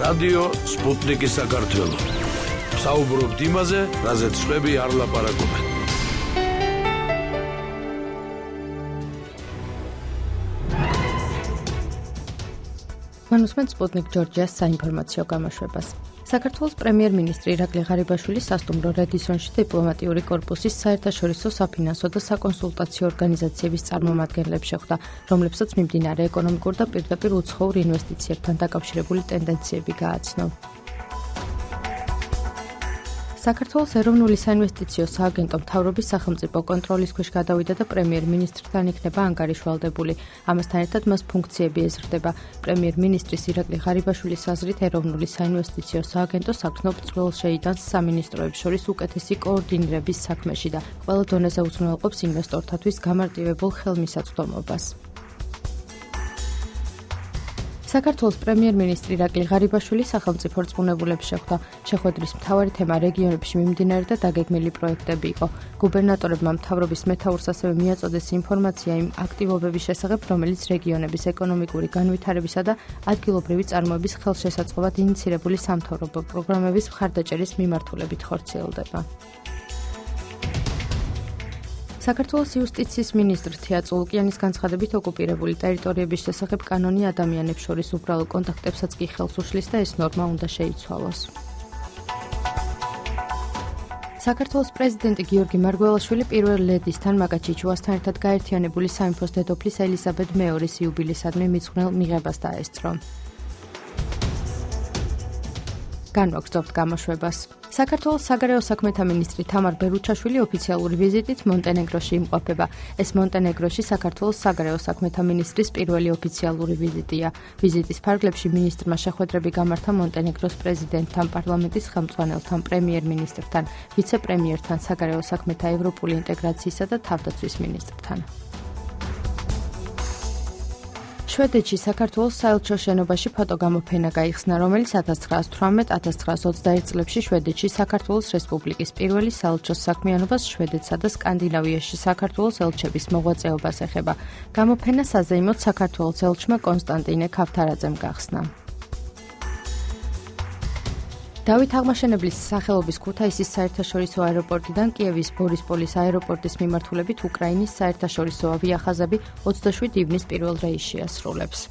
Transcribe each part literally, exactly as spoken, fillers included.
რადიო სპუტნიკი საქართველო. საუბრობთ იმაზე, რაზეც სხვები არ ლაპარაკობენ. მანუსმენთ სპუტნიკ ჯორჯიას საინფორმაციო გამოშვებას. საქართველოს პრემიერ-მინისტრი ირაკლი ღარიბაშვილი სასტუმრო რედისონში დიპლომატიური კორპუსის საერთაშორისო საფინანსო და საკონსულტაციო ორგანიზაციების წარმომადგენლებს შეხვდა, რომლებსაც მიმდინარე ეკონომიკურ და პირდაპირ უცხოურ ინვესტიციებთან დაკავშირებული ტენდენციები გააცნო. საქართველოს ეროვნული საინვესტიციო სააგენტო მთავრობის სახელმწიფო კონტროლის ქვეშ გადავიდა და პრემიერ-მინისტრთან იქნება ანგარიშვალდებული. ამასთან ერთად მას ფუნქციები ეზრდება. პრემიერ-მინისტრის ირაკლი ღარიბაშვილის აზრით ეროვნული საინვესტიციო სააგენტო საგრძნობ წვრილს შეიტანს სამინისტროებს შორის უკეთესი კოორდინირების საქმეში და ყველა დონეზე უზრუნველყოფს ინვესტორთათვის გამარტივებულ ხელმისაწვდომობას. საქართველოს პრემიერ-მინისტრი ირაკლი ღარიბაშვილი სახელმწიფო რწმუნებულებს შეხვდა. შეხვედრის მთავარი თემა რეგიონებში მიმდინარე და დაგეგმილი პროექტები იყო. გუბერნატორებმა მთავრობის მეთაურს ასევე მიაწოდეს ინფორმაცია იმ აქტივობების შესახებ, რომელიც რეგიონების ეკონომიკური განვითარებისა და ადგილობრივი წარმოების ხელშესაწყობად ინიცირებული სამთავრობო პროგრამების მხარდაჭერის მიმართულებით ხორციელდება. საქართველოს იუსტიციის მინისტრ თია წულუკიანის განცხადებით ოკუპირებული ტერიტორიების შესახებ კანონი ადამიანებს შორის უბრალო კონტაქტებსაც კი ხელს უშლის და ეს ნორმა უნდა შეიცვალოს. საქართველოს პრეზიდენტი გიორგი მარგველაშვილი პირველ ლედისთან მაგა ჩიჩუასთან ერთად გაერთიანებული სამეფოს დედოფლის ელიზაბედ მეორის იუბილისადმი მიძღვნილ მიღებას დაესწრო. განვაგრძობთ გამოშვებას. საქართველოს საგარეო საქმეთა მინისტრი თამარ ბერუჩაშვილი ოფიციალური ვიზიტით მონტენეგროში იმყოფება. ეს მონტენეგროში საქართველოს საგარეო საქმეთა მინისტრის პირველი ოფიციალური ვიზიტია. ვიზიტის ფარგლებში მინისტრმა შეხვედრები გამართა მონტენეგროს პრეზიდენტთან, პარლამენტის ხელმძღვანელთან, პრემიერ-მინისტრთან, ვიცე-პრემიერთან, საგარეო საქმეთა ევროპული ინტეგრაციისა და თავდაცვის მინისტრთან. შვედეთში საქართველოს საელჩო შენობაში ფოტოგამოფენა გაიხსნა, რომელიც ათას ცხრაას თვრამეტ - ათას ცხრაას ოცდაერთ წლებში შვედეთში საქართველოს რესპუბლიკის პირველი საელჩოს საქმიანობას შვედეთსა და სკანდინავიაში საქართველოს ელჩების მოღვაწეობას ეხება. გამოფენა საზეიმოდ საქართველოს ელჩმა კონსტანტინე ქავთარაძემ გახსნა. დავით აღმაშენებლის სახელობის ქუთაისის საერთაშორისო აეროპორტიდან კიევის ბორისპოლის აეროპორტის მიმართულებით უკრაინის საერთაშორისო ავიახაზები ოცდაშვიდ ივნის პირველ რეისს შეასრულებს.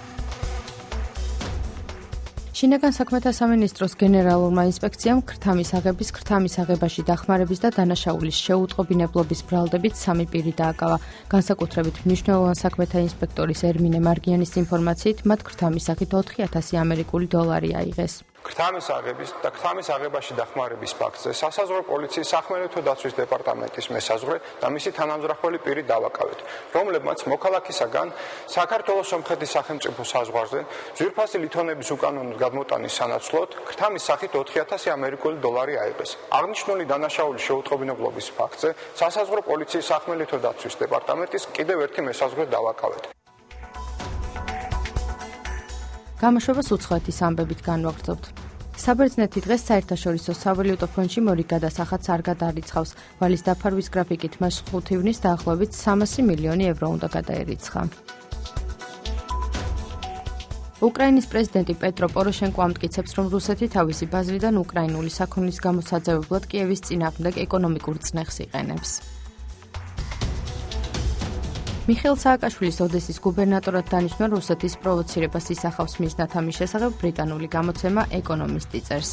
შინაგან საქმეთა სამინისტროს გენერალურმა ინსპექციამ ქრთამის აღების, ქრთამის აღებაში დახმარების და დანაშაულის შეუწყობინებლობის ბრალდებით სამი პირი დააკავა. განსაკუთრებით მნიშვნელოვან საქმეთა ინსპექტორის ერმინე მარგიანის ინფორმაციით, მათ ქრთამის აღით ოთხი ათასი ამერიკული დოლარი აიღეს. ქრთამის აღების და ქრთამის აღებაში დახმარების ფაქტზე სასაზღვრო პოლიციის სახმელეთო დაცვის დეპარტამენტის მესაზღვრე და მისი თანამძრახველი პირი დავაკავეთ, რომლებმაც მოქალაქისაგან საქართველოს სომხეთის სახელმწიფო საზღვარზე ძვირფასი ლითონების უკანონო გადმოტანის სანაცვლოდ ქრთამის სახით ოთხი ათასი ამერიკული დოლარი აიღეს. აღნიშნული დანაშაულის შეუწყობინებლობის ფაქტზე სასაზღვრო პოლიციის სახმელეთო დაცვის დეპარტამენტის კიდევ ერთი მესაზღვრე დავაკავეთ. გამოშვებას უცხოეთის ამბებით განვაგრძობთ. საბერძნეთი დღეს საერთაშორისო სავალუტო ფონდში მორიგ გადასახადს არ გადაარიცხავს. ვალის დაფარვის გრაფიკით მას ხუთი ივნის დაახლოებით სამასი მილიონი ევრო უნდა გადაერიცხა. უკრაინის პრეზიდენტი პეტრო პოროშენკო ამტკიცებს, რომ რუსეთი თავისი ბაზრიდან უკრაინული საქონლის გამოსაძევებლად კიევის წინააღმდეგ ეკონომიკურ წნეხს იყენებს. მიხეილ სააკაშვილის ოდესის გუბერნატორად დანიშნვა რუსეთის პროვოცირებას ისახავს მიზნად. ამის შესახებ ბრიტანული გამოცემა ეკონომისტი წერს.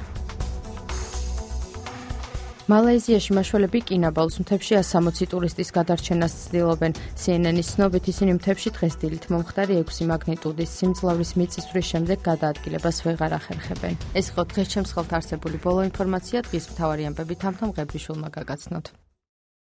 მალაიზიაში მაშველები კინაბალუს მთებში ასამოცი ტურისტის გადარჩენას ცდილობენ. სი ენ ენის ცნობით ისინი მთებში დღეს დილით მომხდარი ექვსი მაგნიტუდის სიმძლავრის მიწისძვრის შემდეგ გადაადგილებას ვეღარ ახერხებენ. ეს იყო დღეს ჩემს ხელთ არსებული ბოლო ინფორმაცია. დღის მთავარი ამბები თამთა მღებრიშვილმა გაგაცნოთ.